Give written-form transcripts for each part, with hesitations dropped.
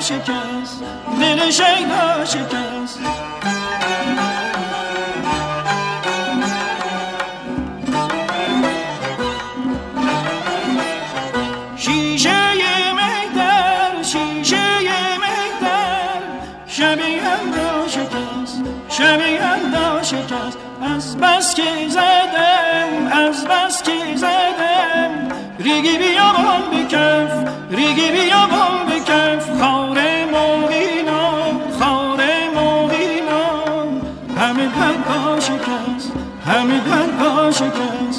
شکست، دل شیدا شکست. شیشه مهتر، شیشه مهتر، شب یلدا شکست، شب یلدا شکست. از بس که زدم، از بس که زدم، ریگی بیابان بکف، ریگی بیابان بکف. خار موینان، خار موینان، همه در پا شکست، همه در پا شکست.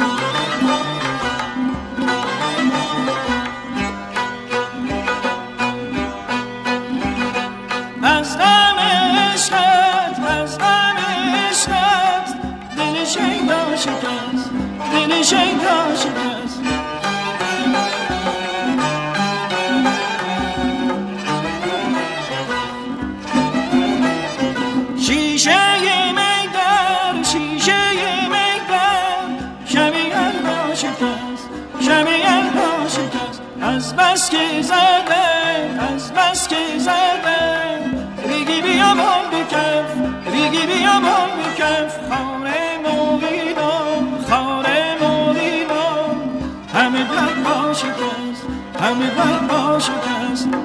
از غم عشقت، از غم عشقت، دل شیدا شکست، دل شیدا شکست. شیشه میدر، شیشه میدر، شب یلدا شکست، شب یلدا شکست. از بس که زدم، از بس که زدم، ریگی بیابان بکف، ریگی بیابان بکف. خار موینان، خار موینان، همه در پا شکست، همه در پا شکست.